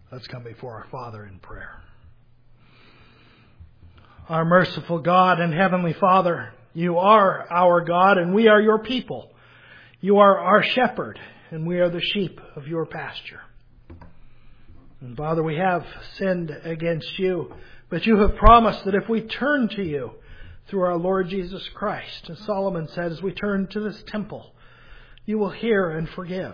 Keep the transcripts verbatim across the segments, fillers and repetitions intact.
Let's come before our Father in prayer. Our merciful God and Heavenly Father, You are our God and we are Your people. You are our shepherd and we are the sheep of Your pasture. And Father, we have sinned against You, but You have promised that if we turn to You through our Lord Jesus Christ, as Solomon said, as we turn to this temple, You will hear and forgive.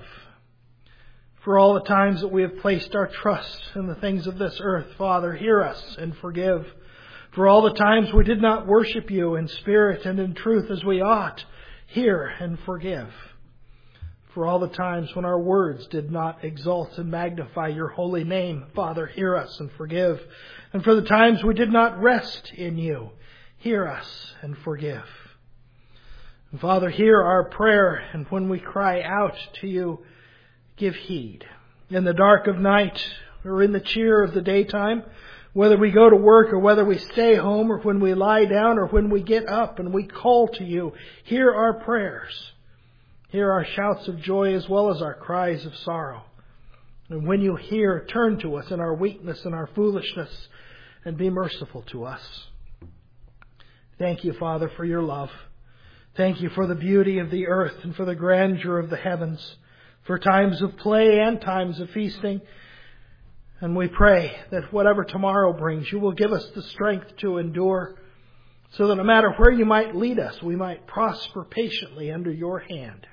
For all the times that we have placed our trust in the things of this earth, Father, hear us and forgive. For all the times we did not worship You in spirit and in truth as we ought, hear and forgive. For all the times when our words did not exalt and magnify Your holy name, Father, hear us and forgive. And for the times we did not rest in You, hear us and forgive. And Father, hear our prayer, and when we cry out to You, give heed. In the dark of night or in the cheer of the daytime, whether we go to work or whether we stay home or when we lie down or when we get up and we call to You, hear our prayers. Hear our shouts of joy as well as our cries of sorrow. And when You hear, turn to us in our weakness and our foolishness and be merciful to us. Thank You, Father, for Your love. Thank You for the beauty of the earth and for the grandeur of the heavens, for times of play and times of feasting. And we pray that whatever tomorrow brings, You will give us the strength to endure, so that no matter where You might lead us, we might prosper patiently under Your hand.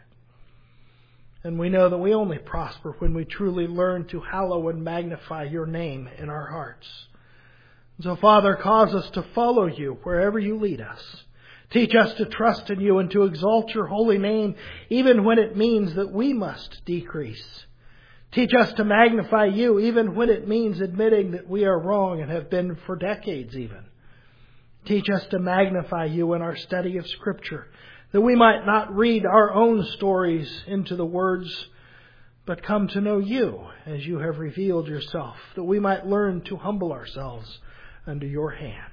And we know that we only prosper when we truly learn to hallow and magnify Your name in our hearts. So, Father, cause us to follow You wherever You lead us. Teach us to trust in You and to exalt Your holy name, even when it means that we must decrease. Teach us to magnify You, even when it means admitting that we are wrong and have been for decades even. Teach us to magnify You in our study of Scripture, that we might not read our own stories into the words, but come to know You as You have revealed Yourself, that we might learn to humble ourselves under Your hand.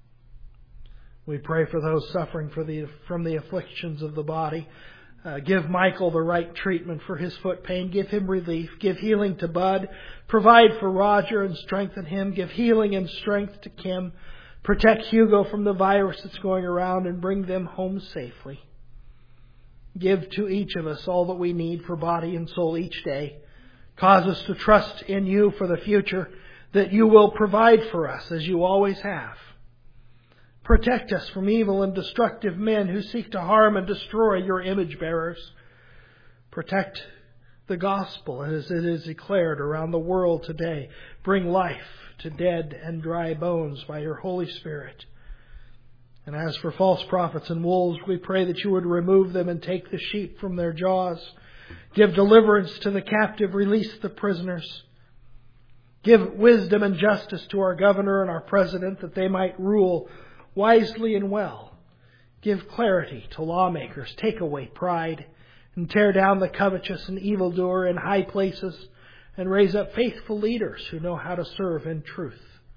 We pray for those suffering for the, from the afflictions of the body. Uh, give Michael the right treatment for his foot pain. Give him relief. Give healing to Bud. Provide for Roger and strengthen him. Give healing and strength to Kim. Protect Hugo from the virus that's going around and bring them home safely. Give to each of us all that we need for body and soul each day. Cause us to trust in You for the future, that You will provide for us as You always have. Protect us from evil and destructive men who seek to harm and destroy Your image bearers. Protect the gospel as it is declared around the world today. Bring life to dead and dry bones by Your Holy Spirit. And as for false prophets and wolves, we pray that You would remove them and take the sheep from their jaws. Give deliverance to the captive, release the prisoners. Give wisdom and justice to our governor and our president, that they might rule wisely and well. Give clarity to lawmakers. Take away pride and tear down the covetous and evildoer in high places, and raise up faithful leaders who know how to serve in truth.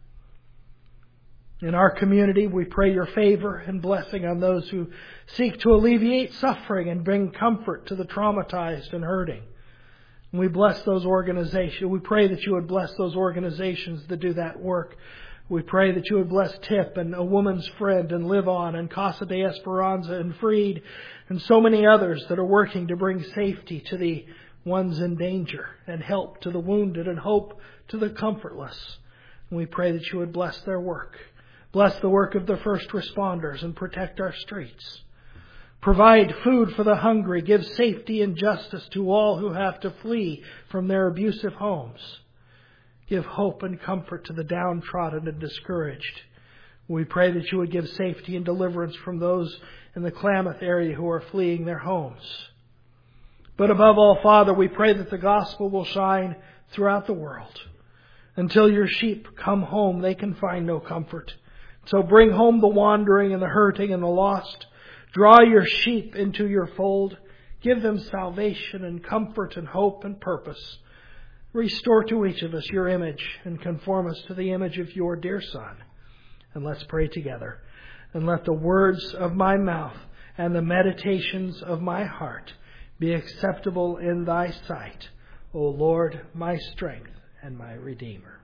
In our community, we pray Your favor and blessing on those who seek to alleviate suffering and bring comfort to the traumatized and hurting. And we bless those organizations. We pray that You would bless those organizations that do that work. We pray that You would bless TIP and A Woman's Friend and Live On and Casa de Esperanza and Freed and so many others that are working to bring safety to the ones in danger and help to the wounded and hope to the comfortless. And we pray that You would bless their work. Bless the work of the first responders and protect our streets. Provide food for the hungry. Give safety and justice to all who have to flee from their abusive homes. Give hope and comfort to the downtrodden and discouraged. We pray that You would give safety and deliverance from those in the Klamath area who are fleeing their homes. But above all, Father, we pray that the gospel will shine throughout the world. Until Your sheep come home, they can find no comfort. So bring home the wandering and the hurting and the lost. Draw Your sheep into Your fold. Give them salvation and comfort and hope and purpose. Restore to each of us Your image and conform us to the image of Your dear Son. And let's pray together. And let the words of my mouth and the meditations of my heart be acceptable in Thy sight, O Lord, my strength and my Redeemer.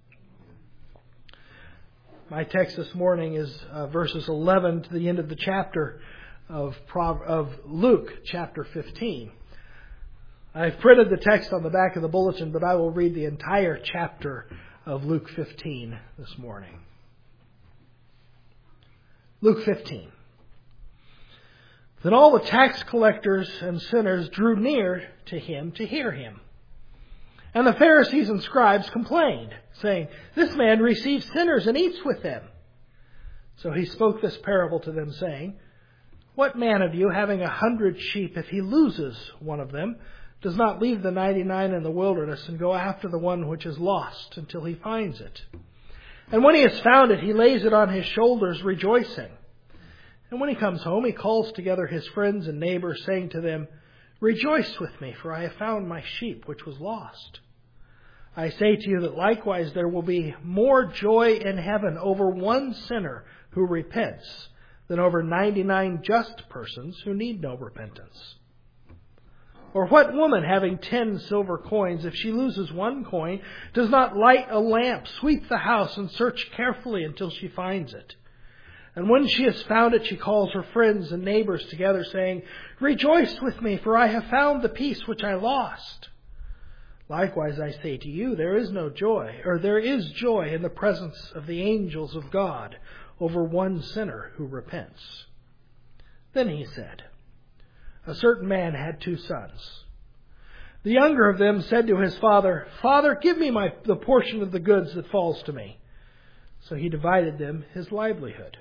My text this morning is uh, verses eleven to the end of the chapter of, Pro- of Luke chapter fifteen. I've printed the text on the back of the bulletin, but I will read the entire chapter of Luke fifteen this morning. Luke fifteen. Then all the tax collectors and sinners drew near to him to hear him. And the Pharisees and scribes complained, saying, "This man receives sinners and eats with them." So he spoke this parable to them, saying, "What man of you, having a hundred sheep, if he loses one of them, does not leave the ninety-nine in the wilderness and go after the one which is lost until he finds it? And when he has found it, he lays it on his shoulders, rejoicing. And when he comes home, he calls together his friends and neighbors, saying to them, 'Rejoice with me, for I have found my sheep which was lost.' I say to you that likewise there will be more joy in heaven over one sinner who repents than over ninety-nine just persons who need no repentance. Or what woman, having ten silver coins, if she loses one coin, does not light a lamp, sweep the house, and search carefully until she finds it? And when she has found it, she calls her friends and neighbors together, saying, 'Rejoice with me, for I have found the piece which I lost.' Likewise, I say to you, there is no joy, or there is joy in the presence of the angels of God over one sinner who repents." Then he said, "A certain man had two sons. The younger of them said to his father, 'Father, give me my, the portion of the goods that falls to me.' So he divided them his livelihood.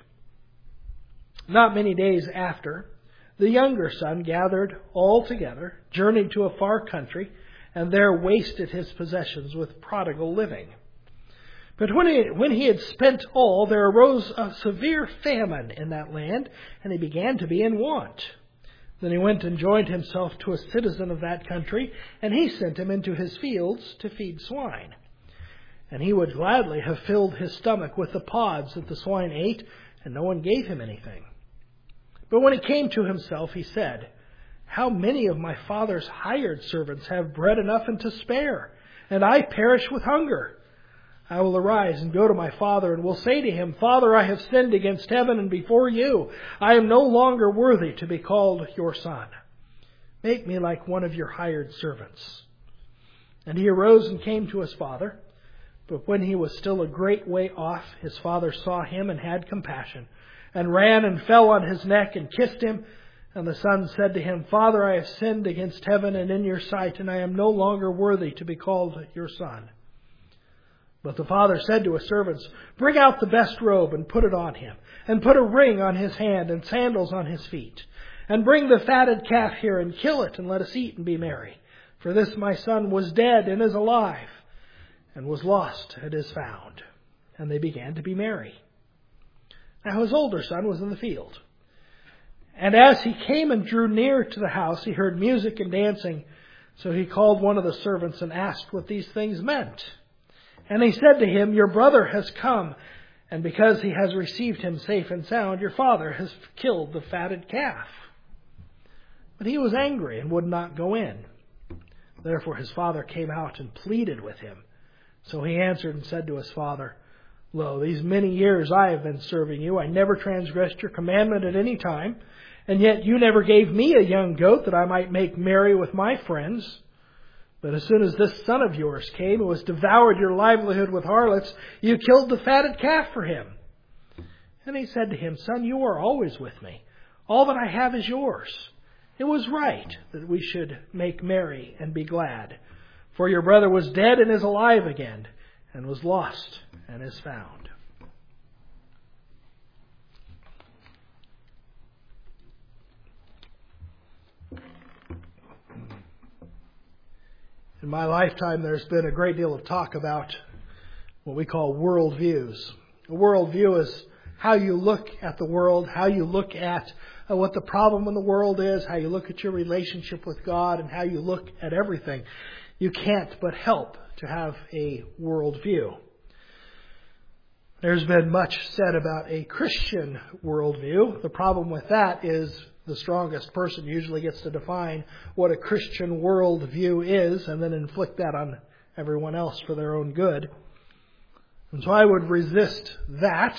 Not many days after, the younger son gathered all together, journeyed to a far country, and there wasted his possessions with prodigal living. But when he, when he had spent all, there arose a severe famine in that land, and he began to be in want. Then he went and joined himself to a citizen of that country, and he sent him into his fields to feed swine. And he would gladly have filled his stomach with the pods that the swine ate, and no one gave him anything. But when he came to himself, he said, 'How many of my father's hired servants have bread enough and to spare, and I perish with hunger? I will arise and go to my father, and will say to him, Father, I have sinned against heaven and before you. I am no longer worthy to be called your son. Make me like one of your hired servants.' And he arose and came to his father. But when he was still a great way off, his father saw him and had compassion, and ran and fell on his neck and kissed him. And the son said to him, 'Father, I have sinned against heaven and in your sight, and I am no longer worthy to be called your son.' But the father said to his servants, 'Bring out the best robe and put it on him, and put a ring on his hand and sandals on his feet. And bring the fatted calf here and kill it, and let us eat and be merry. For this my son was dead and is alive, and was lost and is found.' And they began to be merry. Now his older son was in the field. And as he came and drew near to the house, he heard music and dancing. So he called one of the servants and asked what these things meant. And he said to him, 'Your brother has come, and because he has received him safe and sound, your father has killed the fatted calf.' But he was angry and would not go in. Therefore his father came out and pleaded with him. So he answered and said to his father, 'Lo, these many years I have been serving you. I never transgressed your commandment at any time. And yet you never gave me a young goat that I might make merry with my friends. But as soon as this son of yours came, who has devoured your livelihood with harlots, you killed the fatted calf for him.' And he said to him, 'Son, you are always with me. All that I have is yours. It was right that we should make merry and be glad. For your brother was dead and is alive again, and was lost and is found.'" In my lifetime, there's been a great deal of talk about what we call worldviews. A worldview is how you look at the world, how you look at uh, what the problem in the world is, how you look at your relationship with God, and how you look at everything. You can't but help to have a worldview. There's been much said about a Christian worldview. The problem with that is the strongest person usually gets to define what a Christian worldview is and then inflict that on everyone else for their own good. And so I would resist that.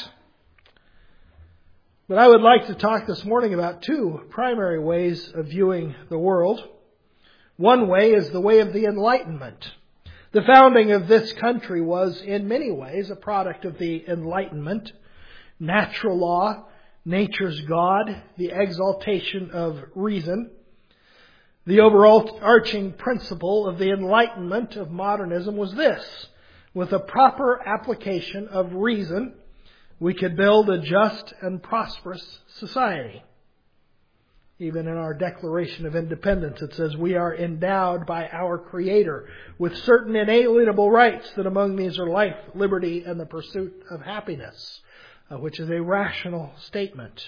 But I would like to talk this morning about two primary ways of viewing the world. One way is the way of the Enlightenment. The founding of this country was in many ways a product of the Enlightenment. Natural law, nature's God, the exaltation of reason. The overarching principle of the Enlightenment of modernism was this: with a proper application of reason, we could build a just and prosperous society. Even in our Declaration of Independence, it says, we are endowed by our Creator with certain inalienable rights, that among these are life, liberty, and the pursuit of happiness, uh, which is a rational statement.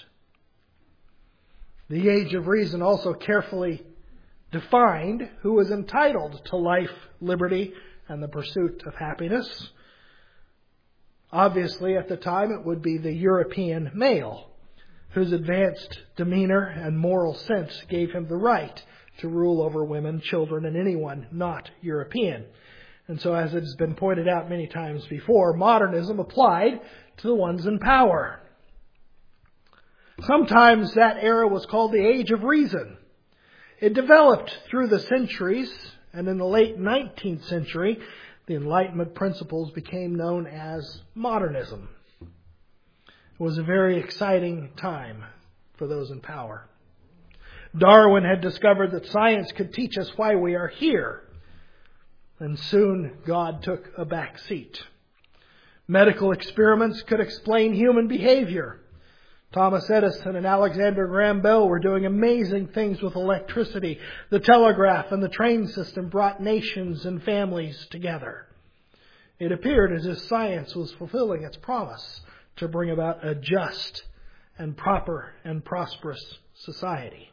The Age of Reason also carefully defined who was entitled to life, liberty, and the pursuit of happiness. Obviously, at the time, it would be the European male, whose advanced demeanor and moral sense gave him the right to rule over women, children, and anyone not European. And so, as it has been pointed out many times before, modernism applied to the ones in power. Sometimes that era was called the Age of Reason. It developed through the centuries, and in the late nineteenth century, the Enlightenment principles became known as modernism. It was a very exciting time for those in power. Darwin had discovered that science could teach us why we are here. And soon God took a back seat. Medical experiments could explain human behavior. Thomas Edison and Alexander Graham Bell were doing amazing things with electricity. The telegraph and the train system brought nations and families together. It appeared as if science was fulfilling its promise to bring about a just and proper and prosperous society.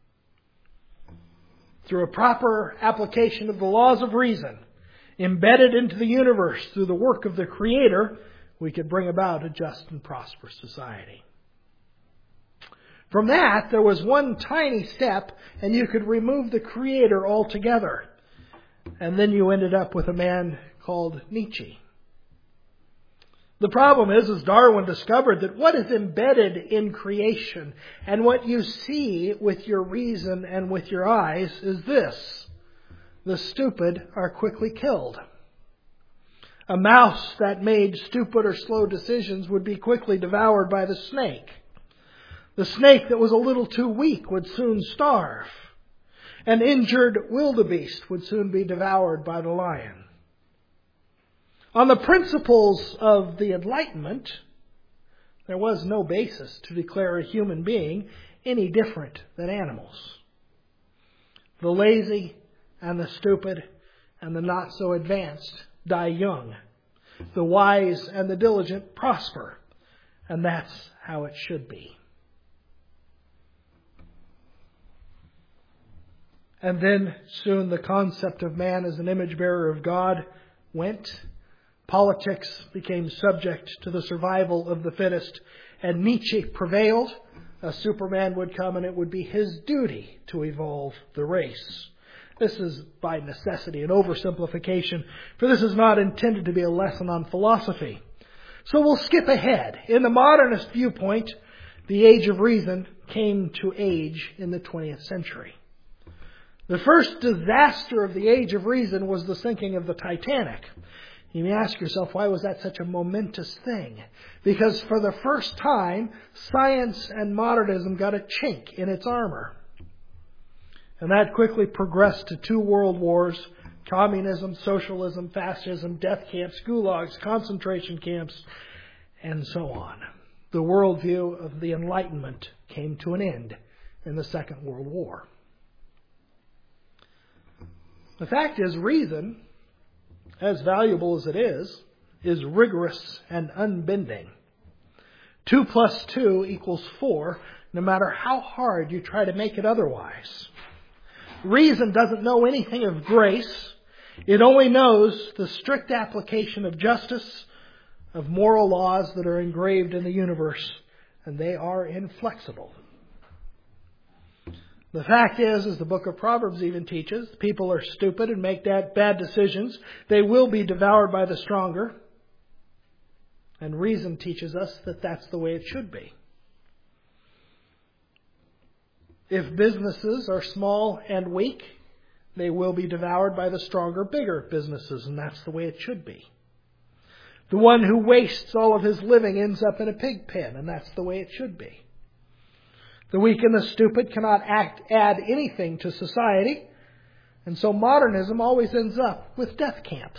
Through a proper application of the laws of reason, embedded into the universe through the work of the Creator, we could bring about a just and prosperous society. From that, there was one tiny step, and you could remove the Creator altogether. And then you ended up with a man called Nietzsche. The problem is, as Darwin discovered, that what is embedded in creation and what you see with your reason and with your eyes is this: the stupid are quickly killed. A mouse that made stupid or slow decisions would be quickly devoured by the snake. The snake that was a little too weak would soon starve. An injured wildebeest would soon be devoured by the lion. On the principles of the Enlightenment, there was no basis to declare a human being any different than animals. The lazy and the stupid and the not so advanced die young. The wise and the diligent prosper. And that's how it should be. And then soon the concept of man as an image bearer of God went. Politics became subject to the survival of the fittest, and Nietzsche prevailed. A Superman would come, and it would be his duty to evolve the race. This is by necessity an oversimplification, for this is not intended to be a lesson on philosophy. So we'll skip ahead. In the modernist viewpoint, the Age of Reason came to age in the twentieth century. The first disaster of the Age of Reason was the sinking of the Titanic. You may ask yourself, why was that such a momentous thing? Because for the first time, science and modernism got a chink in its armor. And that quickly progressed to two world wars: communism, socialism, fascism, death camps, gulags, concentration camps, and so on. The worldview of the Enlightenment came to an end in the Second World War. The fact is, reason, as valuable as it is, is rigorous and unbending. Two plus two equals four, no matter how hard you try to make it otherwise. Reason doesn't know anything of grace. It only knows the strict application of justice, of moral laws that are engraved in the universe, and they are inflexible. The fact is, as the book of Proverbs even teaches, people are stupid and make bad decisions. They will be devoured by the stronger. And reason teaches us that that's the way it should be. If businesses are small and weak, they will be devoured by the stronger, bigger businesses, and that's the way it should be. The one who wastes all of his living ends up in a pig pen, and that's the way it should be. The weak and the stupid cannot act, add anything to society, and so modernism always ends up with death camps.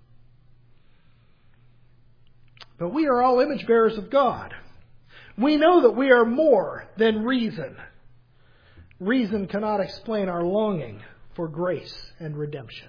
But we are all image bearers of God. We know that we are more than reason. Reason cannot explain our longing for grace and redemption.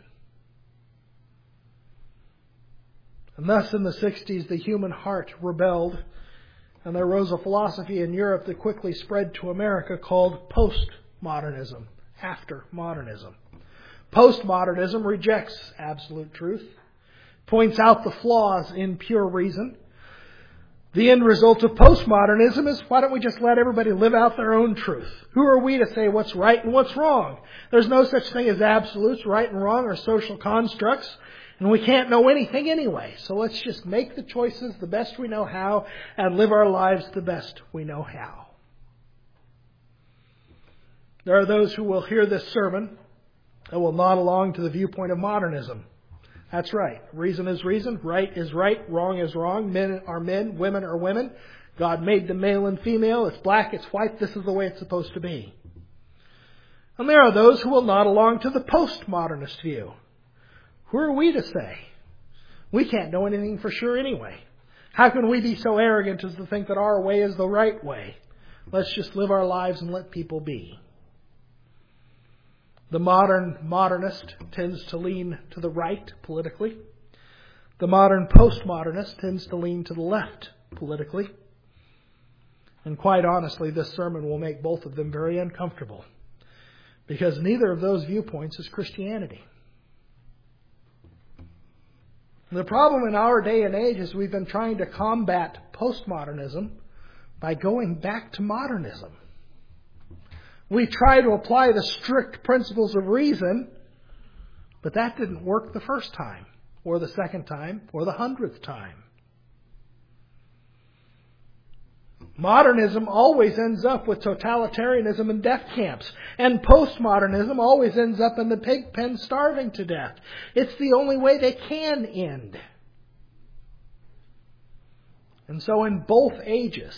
And thus in the sixties the human heart rebelled, and there arose a philosophy in Europe that quickly spread to America called postmodernism, after modernism. Postmodernism rejects absolute truth, points out the flaws in pure reason. The end result of postmodernism is, why don't we just let everybody live out their own truth? Who are we to say what's right and what's wrong? There's no such thing as absolutes, right and wrong, or social constructs. And we can't know anything anyway. So let's just make the choices the best we know how and live our lives the best we know how. There are those who will hear this sermon and will nod along to the viewpoint of modernism. That's right. Reason is reason. Right is right. Wrong is wrong. Men are men. Women are women. God made them male and female. It's black. It's white. This is the way it's supposed to be. And there are those who will nod along to the postmodernist view. Who are we to say? We can't know anything for sure anyway. How can we be so arrogant as to think that our way is the right way? Let's just live our lives and let people be. The modern modernist tends to lean to the right politically. The modern postmodernist tends to lean to the left politically. And quite honestly, this sermon will make both of them very uncomfortable, because neither of those viewpoints is Christianity. The problem in our day and age is we've been trying to combat postmodernism by going back to modernism. We try to apply the strict principles of reason, but that didn't work the first time, or the second time, or the hundredth time. Modernism always ends up with totalitarianism and death camps. And postmodernism always ends up in the pig pen starving to death. It's the only way they can end. And so in both ages,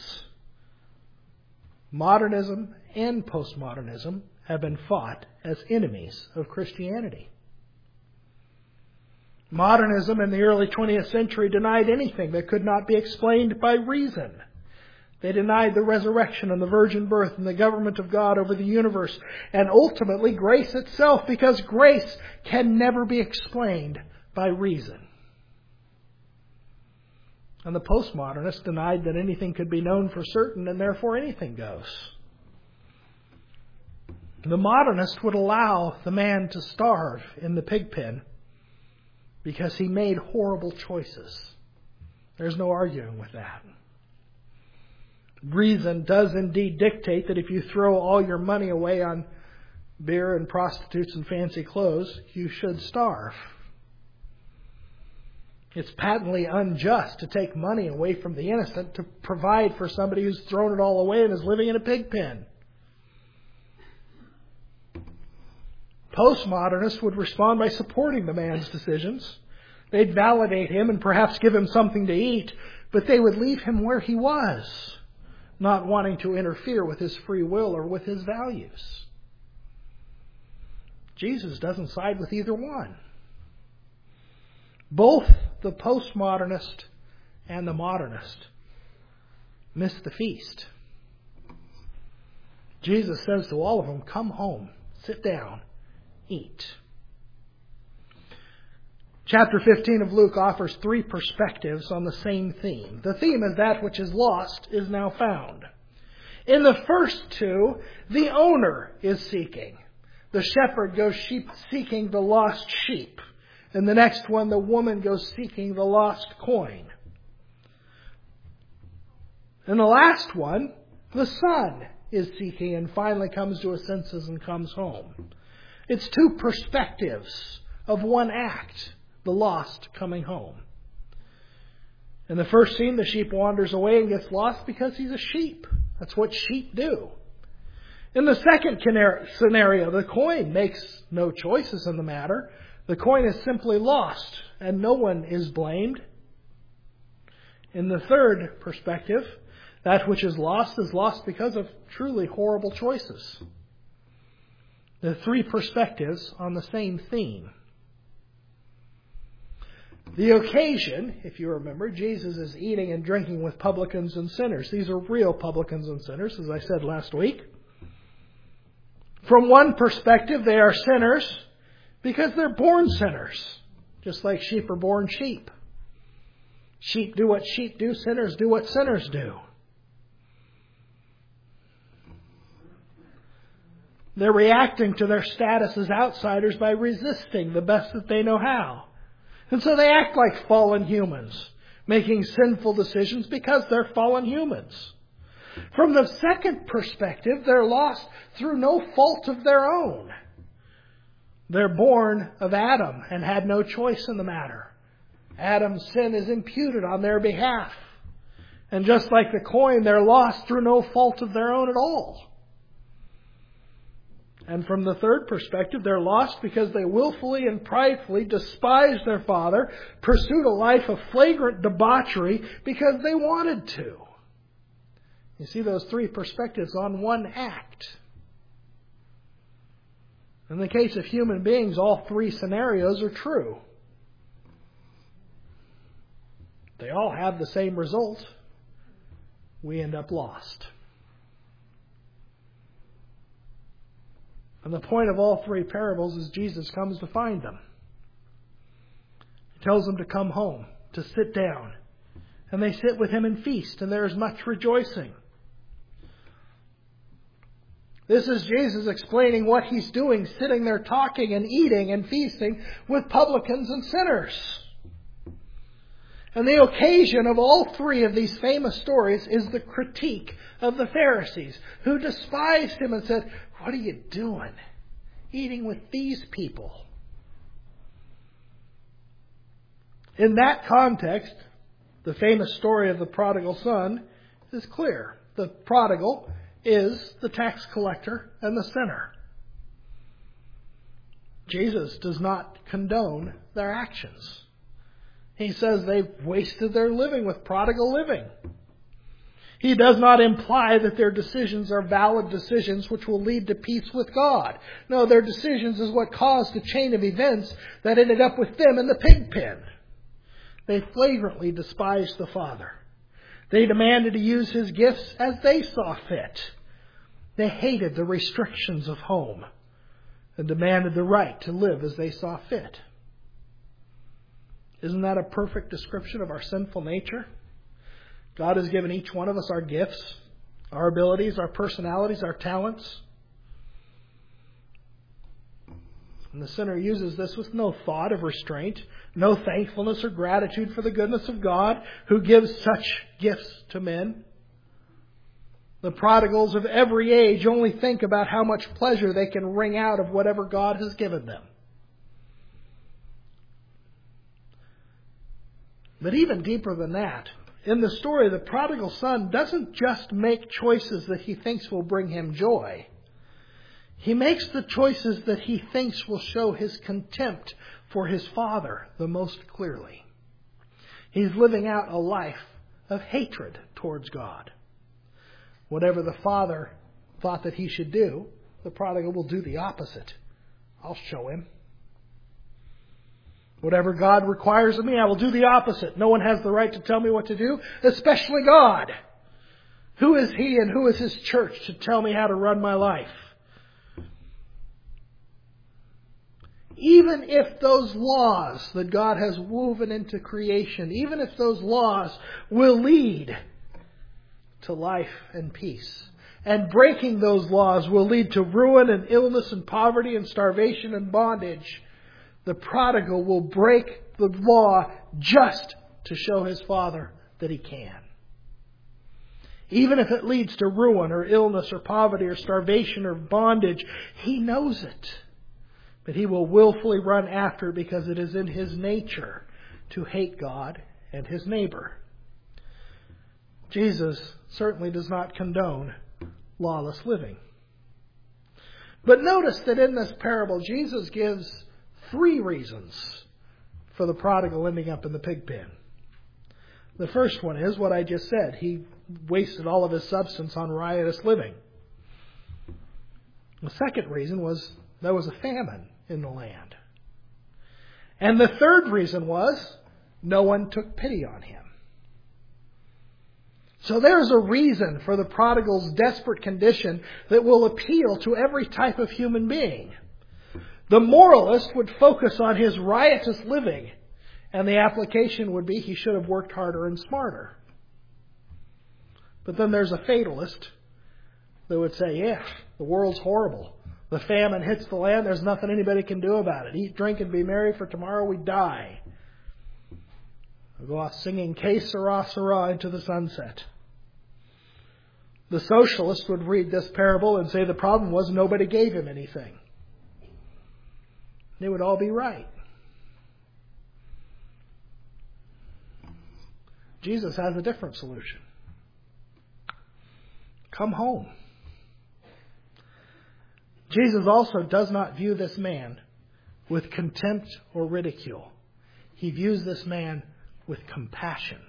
modernism and postmodernism have been fought as enemies of Christianity. Modernism in the early twentieth century denied anything that could not be explained by reason. They denied the resurrection and the virgin birth and the government of God over the universe, and ultimately grace itself, because grace can never be explained by reason. And the postmodernists denied that anything could be known for certain, and therefore anything goes. The modernist would allow the man to starve in the pig pen because he made horrible choices. There's no arguing with that. Reason does indeed dictate that if you throw all your money away on beer and prostitutes and fancy clothes, you should starve. It's patently unjust to take money away from the innocent to provide for somebody who's thrown it all away and is living in a pig pen. Postmodernists would respond by supporting the man's decisions. They'd validate him and perhaps give him something to eat, but they would leave him where he was, not wanting to interfere with his free will or with his values. Jesus doesn't side with either one. Both the postmodernist and the modernist miss the feast. Jesus says to all of them, come home, sit down, eat. Chapter fifteen of Luke offers three perspectives on the same theme. The theme is that which is lost is now found. In the first two, the owner is seeking. The shepherd goes sheep seeking the lost sheep. In the next one, the woman goes seeking the lost coin. In the last one, the son is seeking and finally comes to his senses and comes home. It's two perspectives of one act, the lost coming home. In the first scene, the sheep wanders away and gets lost because he's a sheep. That's what sheep do. In the second scenario, the coin makes no choices in the matter. The coin is simply lost, and no one is blamed. In the third perspective, that which is lost is lost because of truly horrible choices. The three perspectives on the same theme. The occasion, if you remember, Jesus is eating and drinking with publicans and sinners. These are real publicans and sinners, as I said last week. From one perspective, they are sinners because they're born sinners, just like sheep are born sheep. Sheep do what sheep do, sinners do what sinners do. They're reacting to their status as outsiders by resisting the best that they know how. And so they act like fallen humans, making sinful decisions because they're fallen humans. From the second perspective, they're lost through no fault of their own. They're born of Adam and had no choice in the matter. Adam's sin is imputed on their behalf. And just like the coin, they're lost through no fault of their own at all. And from the third perspective, they're lost because they willfully and pridefully despised their father, pursued a life of flagrant debauchery because they wanted to. You see those three perspectives on one act. In the case of human beings, all three scenarios are true. They all have the same result. We end up lost. And the point of all three parables is Jesus comes to find them. He tells them to come home, to sit down. And they sit with him and feast, and there is much rejoicing. This is Jesus explaining what he's doing, sitting there talking and eating and feasting with publicans and sinners. And the occasion of all three of these famous stories is the critique of the Pharisees, who despised him and said, "What are you doing? Eating with these people?" In that context, the famous story of the prodigal son is clear. The prodigal is the tax collector and the sinner. Jesus does not condone their actions. He says they've wasted their living with prodigal living. He does not imply that their decisions are valid decisions which will lead to peace with God. No, their decisions is what caused the chain of events that ended up with them in the pig pen. They flagrantly despised the Father. They demanded to use his gifts as they saw fit. They hated the restrictions of home and demanded the right to live as they saw fit. Isn't that a perfect description of our sinful nature? God has given each one of us our gifts, our abilities, our personalities, our talents. And the sinner uses this with no thought of restraint, no thankfulness or gratitude for the goodness of God who gives such gifts to men. The prodigals of every age only think about how much pleasure they can wring out of whatever God has given them. But even deeper than that, in the story, the prodigal son doesn't just make choices that he thinks will bring him joy. He makes the choices that he thinks will show his contempt for his father the most clearly. He's living out a life of hatred towards God. Whatever the father thought that he should do, the prodigal will do the opposite. I'll show him. Whatever God requires of me, I will do the opposite. No one has the right to tell me what to do, especially God. Who is He and who is His church to tell me how to run my life? Even if those laws that God has woven into creation, even if those laws will lead to life and peace, and breaking those laws will lead to ruin and illness and poverty and starvation and bondage, the prodigal will break the law just to show his father that he can. Even if it leads to ruin or illness or poverty or starvation or bondage, He knows it. But He will willfully run after it because it is in His nature to hate God and His neighbor. Jesus certainly does not condone lawless living. But notice that in this parable, Jesus gives three reasons for the prodigal ending up in the pig pen. The first one is what I just said. He wasted all of his substance on riotous living. The second reason was there was a famine in the land. And the third reason was no one took pity on him. So there's a reason for the prodigal's desperate condition that will appeal to every type of human being. The moralist would focus on his riotous living, and the application would be he should have worked harder and smarter. But then there's a fatalist that would say, yeah, the world's horrible. The famine hits the land, there's nothing anybody can do about it. Eat, drink, and be merry, for tomorrow we die. We'll go off singing Que Sera, Sera into the sunset. The socialist would read this parable and say the problem was nobody gave him anything. They would all be right. Jesus has a different solution. Come home. Jesus also does not view this man with contempt or ridicule. He views this man with compassion.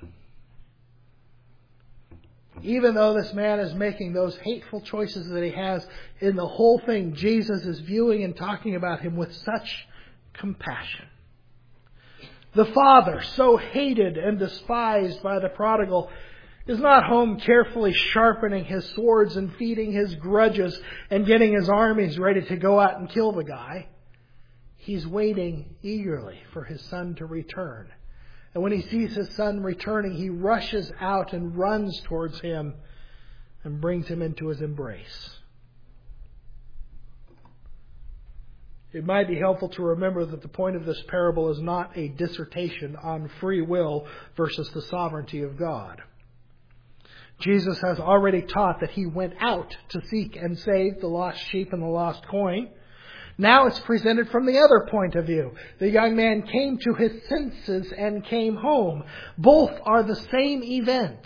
Even though this man is making those hateful choices that he has, in the whole thing, Jesus is viewing and talking about him with such compassion. The father, so hated and despised by the prodigal, is not home carefully sharpening his swords and feeding his grudges and getting his armies ready to go out and kill the guy. He's waiting eagerly for his son to return. And when he sees his son returning, he rushes out and runs towards him and brings him into his embrace. It might be helpful to remember that the point of this parable is not a dissertation on free will versus the sovereignty of God. Jesus has already taught that He went out to seek and save the lost sheep and the lost coin. Now it's presented from the other point of view. The young man came to his senses and came home. Both are the same event.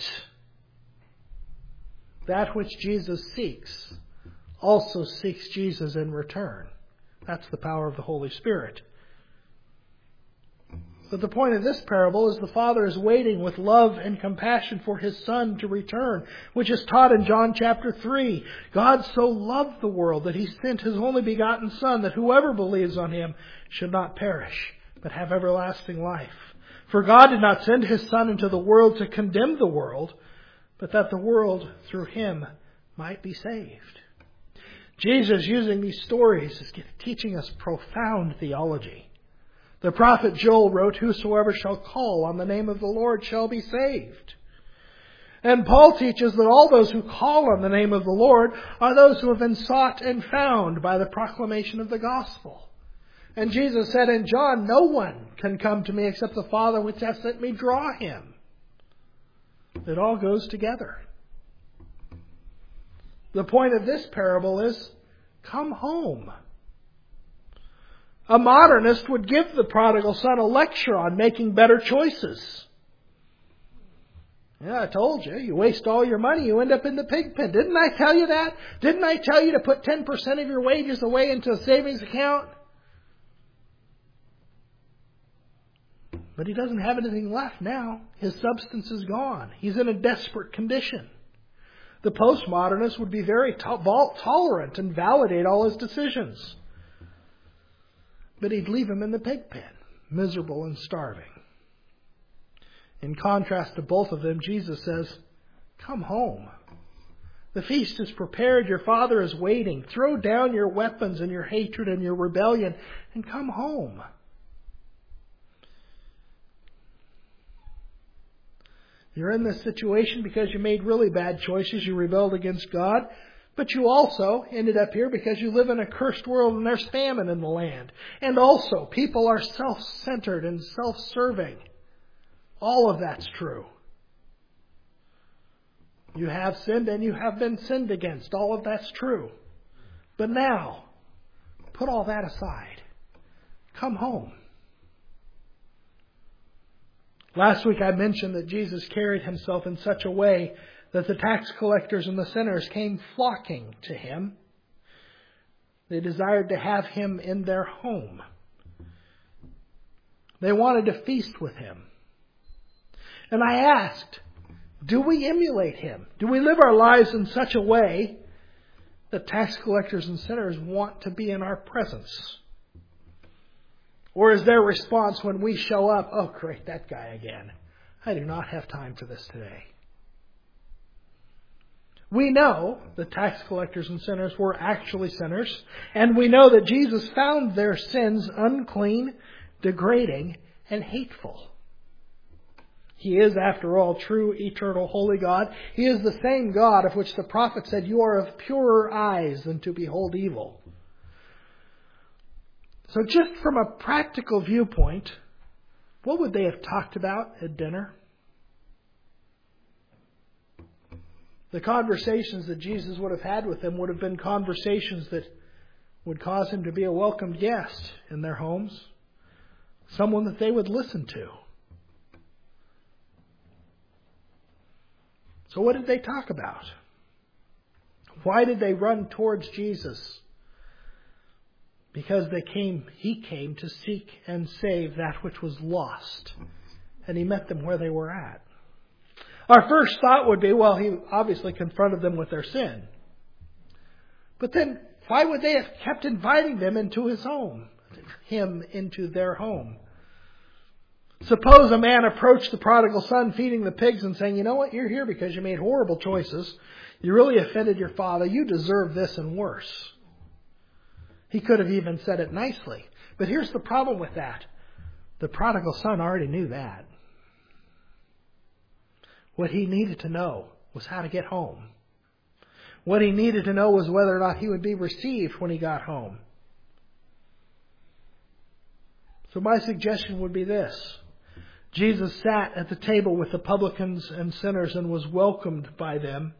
That which Jesus seeks also seeks Jesus in return. That's the power of the Holy Spirit. But the point of this parable is the Father is waiting with love and compassion for His Son to return, which is taught in John chapter three. God so loved the world that He sent His only begotten Son, that whoever believes on Him should not perish, but have everlasting life. For God did not send His Son into the world to condemn the world, but that the world through Him might be saved. Jesus, using these stories, is teaching us profound theology. The prophet Joel wrote, "Whosoever shall call on the name of the Lord shall be saved." And Paul teaches that all those who call on the name of the Lord are those who have been sought and found by the proclamation of the gospel. And Jesus said in John, "No one can come to me except the Father which hath sent me draw him." It all goes together. The point of this parable is, come home. A modernist would give the prodigal son a lecture on making better choices. Yeah, I told you, you waste all your money, you end up in the pig pen. Didn't I tell you that? Didn't I tell you to put ten percent of your wages away into a savings account? But he doesn't have anything left now. His substance is gone. He's in a desperate condition. The postmodernist would be very to- tolerant and validate all his decisions. But he'd leave him in the pig pen, miserable and starving. In contrast to both of them, Jesus says, come home. The feast is prepared. Your Father is waiting. Throw down your weapons and your hatred and your rebellion and come home. You're in this situation because you made really bad choices. You rebelled against God. But you also ended up here because you live in a cursed world and there's famine in the land. And also, people are self-centered and self-serving. All of that's true. You have sinned and you have been sinned against. All of that's true. But now, put all that aside. Come home. Last week I mentioned that Jesus carried himself in such a way that the tax collectors and the sinners came flocking to him. They desired to have him in their home. They wanted to feast with him. And I asked, do we emulate him? Do we live our lives in such a way that tax collectors and sinners want to be in our presence? Or is their response when we show up, oh great, that guy again. I do not have time for this today. We know the tax collectors and sinners were actually sinners. And we know that Jesus found their sins unclean, degrading, and hateful. He is, after all, true, eternal, holy God. He is the same God of which the prophet said, you are of purer eyes than to behold evil. So just from a practical viewpoint, what would they have talked about at dinner? The conversations that Jesus would have had with them would have been conversations that would cause him to be a welcomed guest in their homes. Someone that they would listen to. So what did they talk about? Why did they run towards Jesus? Because they came, he came to seek and save that which was lost. And he met them where they were at. Our first thought would be, well, he obviously confronted them with their sin. But then, why would they have kept inviting them into his home? Him into their home? Suppose a man approached the prodigal son feeding the pigs and saying, you know what, you're here because you made horrible choices. You really offended your father. You deserve this and worse. He could have even said it nicely. But here's the problem with that. The prodigal son already knew that. What he needed to know was how to get home. What he needed to know was whether or not he would be received when he got home. So my suggestion would be this. Jesus sat at the table with the publicans and sinners and was welcomed by them.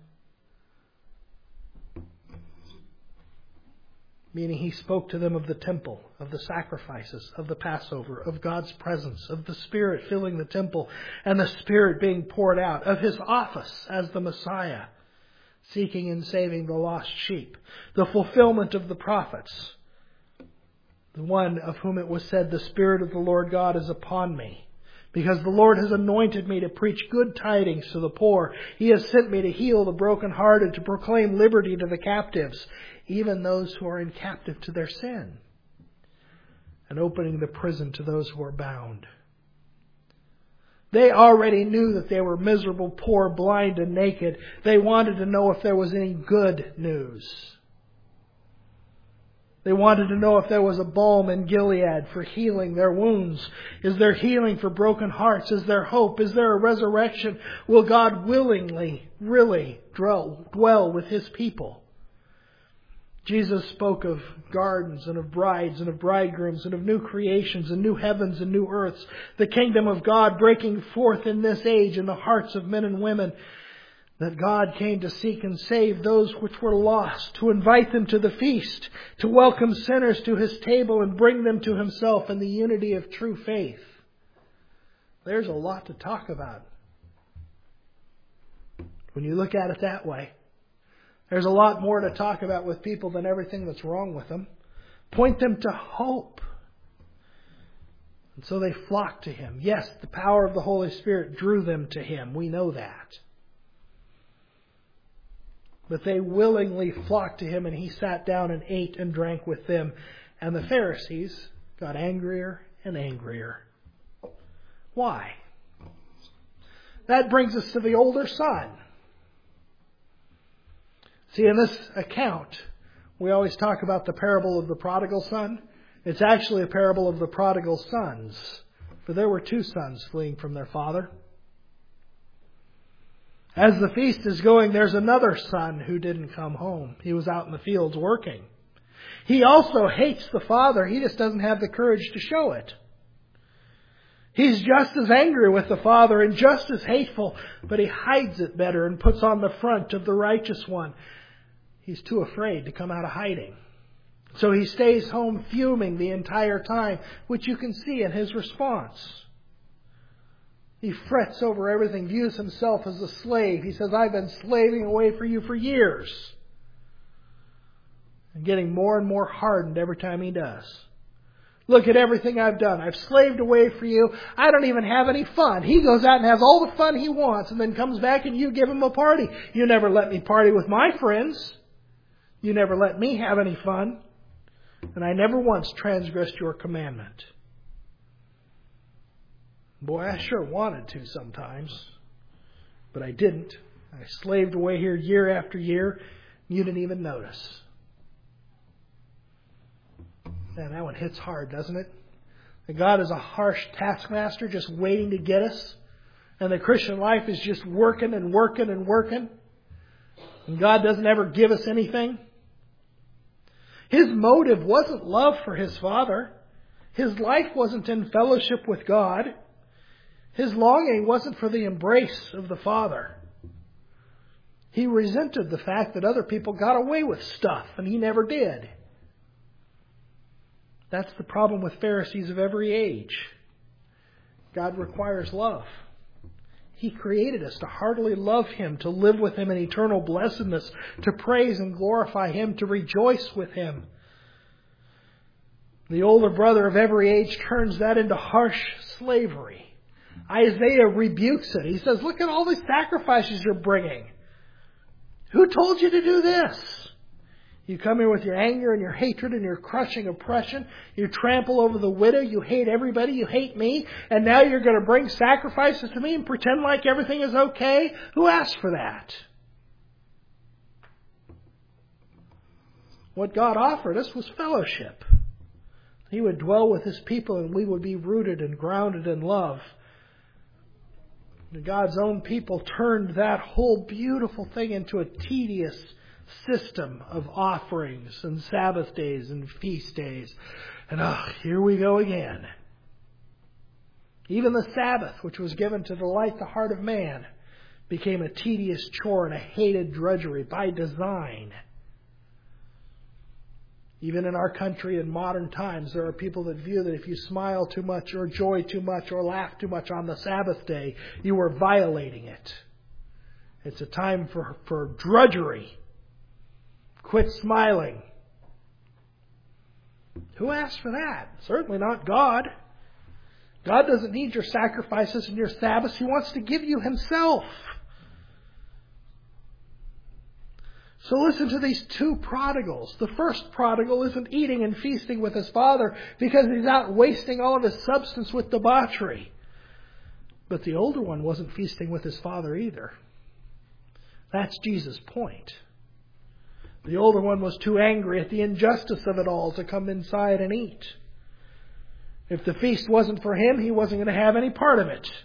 Meaning he spoke to them of the temple, of the sacrifices, of the Passover, of God's presence, of the Spirit filling the temple and the Spirit being poured out, of his office as the Messiah, seeking and saving the lost sheep, the fulfillment of the prophets, the one of whom it was said, the Spirit of the Lord God is upon me, because the Lord has anointed me to preach good tidings to the poor. He has sent me to heal the brokenhearted, to proclaim liberty to the captives, even those who are in captive to their sin, and opening the prison to those who are bound. They already knew that they were miserable, poor, blind, and naked. They wanted to know if there was any good news. They wanted to know if there was a balm in Gilead for healing their wounds. Is there healing for broken hearts? Is there hope? Is there a resurrection? Will God willingly, really dwell, dwell with his people? Jesus spoke of gardens and of brides and of bridegrooms and of new creations and new heavens and new earths. The kingdom of God breaking forth in this age in the hearts of men and women. That God came to seek and save those which were lost, to invite them to the feast, to welcome sinners to his table and bring them to himself in the unity of true faith. There's a lot to talk about when you look at it that way. There's a lot more to talk about with people than everything that's wrong with them. Point them to hope. And so they flocked to him. Yes, the power of the Holy Spirit drew them to him. We know that. But they willingly flocked to him, and he sat down and ate and drank with them. And the Pharisees got angrier and angrier. Why? That brings us to the older son. See, in this account, we always talk about the parable of the prodigal son. It's actually a parable of the prodigal sons. For there were two sons fleeing from their father. As the feast is going, there's another son who didn't come home. He was out in the fields working. He also hates the father. He just doesn't have the courage to show it. He's just as angry with the Father and just as hateful, but he hides it better and puts on the front of the righteous one. He's too afraid to come out of hiding. So he stays home fuming the entire time, which you can see in his response. He frets over everything, views himself as a slave. He says, I've been slaving away for you for years. And getting more and more hardened every time he does. Look at everything I've done. I've slaved away for you. I don't even have any fun. He goes out and has all the fun he wants and then comes back and you give him a party. You never let me party with my friends. You never let me have any fun. And I never once transgressed your commandment. Boy, I sure wanted to sometimes. But I didn't. I slaved away here year after year. You didn't even notice. Man, that one hits hard, doesn't it? That God is a harsh taskmaster just waiting to get us. And the Christian life is just working and working and working. And God doesn't ever give us anything. His motive wasn't love for His Father. His life wasn't in fellowship with God. His longing wasn't for the embrace of the Father. He resented the fact that other people got away with stuff and He never did. That's the problem with Pharisees of every age. God requires love. He created us to heartily love Him, to live with Him in eternal blessedness, to praise and glorify Him, to rejoice with Him. The older brother of every age turns that into harsh slavery. Isaiah rebukes it. He says, look at all these sacrifices you're bringing. Who told you to do this? You come here with your anger and your hatred and your crushing oppression. You trample over the widow. You hate everybody. You hate me. And now you're going to bring sacrifices to me and pretend like everything is okay? Who asked for that? What God offered us was fellowship. He would dwell with His people and we would be rooted and grounded in love. God's own people turned that whole beautiful thing into a tedious system of offerings and Sabbath days and feast days. And oh, here we go again. Even the Sabbath, which was given to delight the heart of man, became a tedious chore and a hated drudgery by design. Even in our country in modern times, there are people that view that if you smile too much or joy too much or laugh too much on the Sabbath day, you are violating it. It's a time for, for drudgery. Quit smiling. Who asked for that? Certainly not God. God doesn't need your sacrifices and your Sabbaths. He wants to give you Himself. So listen to these two prodigals. The first prodigal isn't eating and feasting with his father because he's out wasting all of his substance with debauchery. But the older one wasn't feasting with his father either. That's Jesus' point. The older one was too angry at the injustice of it all to come inside and eat. If the feast wasn't for him, he wasn't going to have any part of it.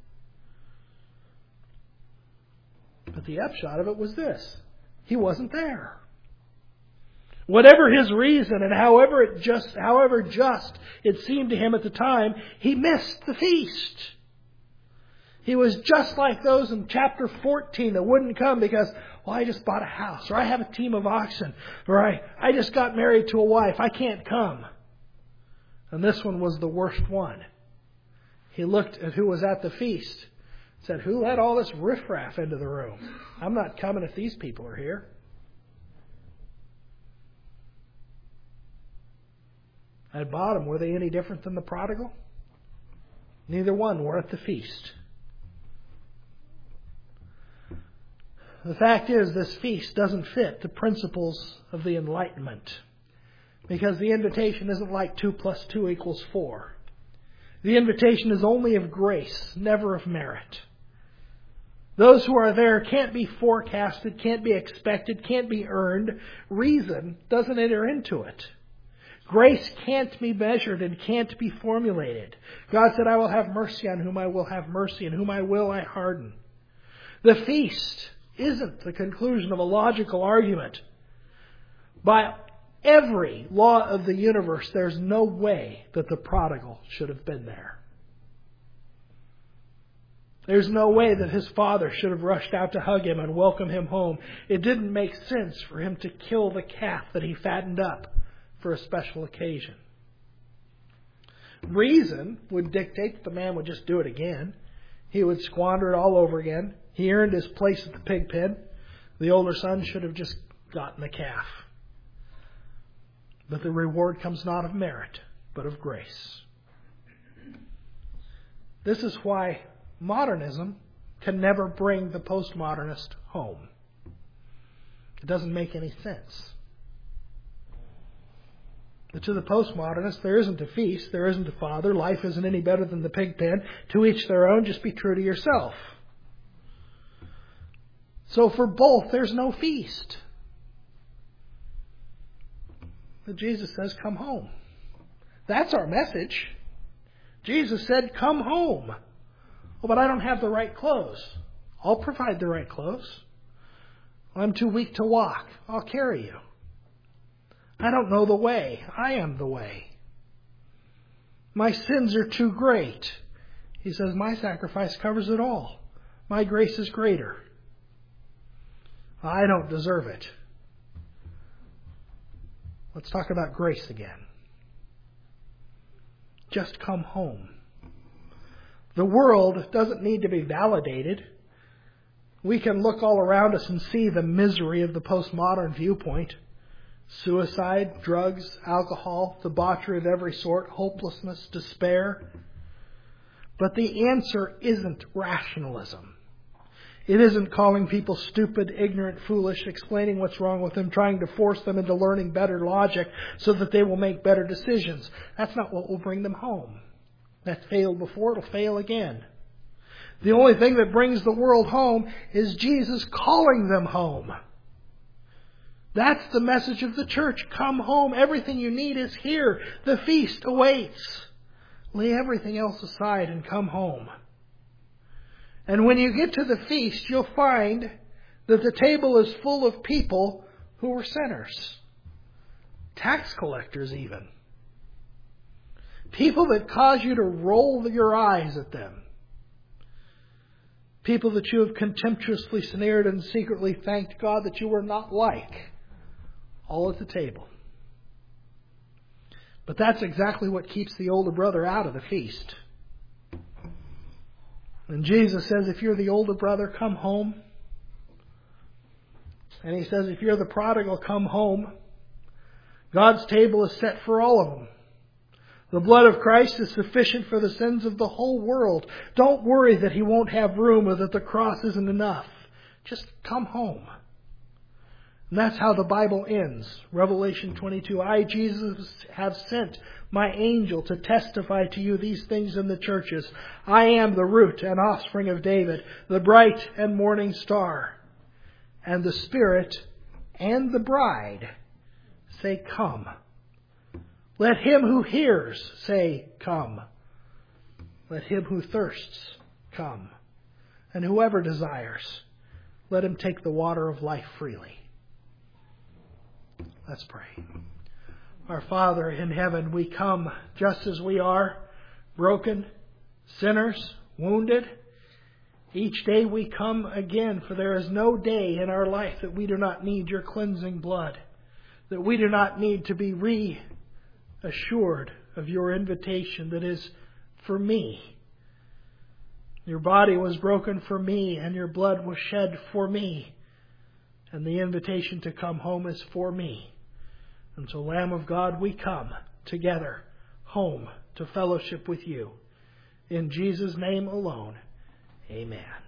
But the upshot of it was this. He wasn't there. Whatever his reason and however it just however just it seemed to him at the time, he missed the feast. He was just like those in chapter fourteen that wouldn't come because, well, I just bought a house, or I have a team of oxen, or I, I just got married to a wife, I can't come. And this one was the worst one. He looked at who was at the feast. Said, who let all this riffraff into the room? I'm not coming if these people are here. At bottom, were they any different than the prodigal? Neither one were at the feast. The fact is, this feast doesn't fit the principles of the Enlightenment. Because the invitation isn't like two plus two equals four. The invitation is only of grace, never of merit. Those who are there can't be forecasted, can't be expected, can't be earned. Reason doesn't enter into it. Grace can't be measured and can't be formulated. God said, I will have mercy on whom I will have mercy, and whom I will I harden. The feast isn't the conclusion of a logical argument. By every law of the universe, there's no way that the prodigal should have been there. There's no way that his father should have rushed out to hug him and welcome him home. It didn't make sense for him to kill the calf that he fattened up for a special occasion. Reason would dictate that the man would just do it again. He would squander it all over again. He earned his place at the pig pen. The older son should have just gotten the calf. But the reward comes not of merit, but of grace. This is why modernism can never bring the postmodernist home. It doesn't make any sense. But to the postmodernist, there isn't a feast, there isn't a father, life isn't any better than the pig pen. To each their own, just be true to yourself. So for both, there's no feast. But Jesus says, come home. That's our message. Jesus said, come home. Oh, but I don't have the right clothes. I'll provide the right clothes. I'm too weak to walk. I'll carry you. I don't know the way. I am the way. My sins are too great. He says, my sacrifice covers it all. My grace is greater. I don't deserve it. Let's talk about grace again. Just come home. The world doesn't need to be validated. We can look all around us and see the misery of the postmodern viewpoint. Suicide, drugs, alcohol, debauchery of every sort, hopelessness, despair. But the answer isn't rationalism. It isn't calling people stupid, ignorant, foolish, explaining what's wrong with them, trying to force them into learning better logic so that they will make better decisions. That's not what will bring them home. That's failed before, it'll fail again. The only thing that brings the world home is Jesus calling them home. That's the message of the church. Come home. Everything you need is here. The feast awaits. Lay everything else aside and come home. And when you get to the feast, you'll find that the table is full of people who were sinners. Tax collectors even. People that cause you to roll your eyes at them. People that you have contemptuously sneered and secretly thanked God that you were not like. All at the table. But that's exactly what keeps the older brother out of the feast. And Jesus says, if you're the older brother, come home. And He says, if you're the prodigal, come home. God's table is set for all of them. The blood of Christ is sufficient for the sins of the whole world. Don't worry that He won't have room or that the cross isn't enough. Just come home. And that's how the Bible ends. Revelation twenty-two. I, Jesus, have sent my angel to testify to you these things in the churches. I am the root and offspring of David, the bright and morning star. And the Spirit and the bride say, come. Let him who hears say, come. Let him who thirsts come. And whoever desires, let him take the water of life freely. Let's pray. Our Father in heaven, we come just as we are, broken, sinners, wounded. Each day we come again, for there is no day in our life that we do not need your cleansing blood, that we do not need to be reassured of your invitation that is for me. Your body was broken for me, and your blood was shed for me. And the invitation to come home is for me. And so, Lamb of God, we come together home to fellowship with you. In Jesus' name alone, amen.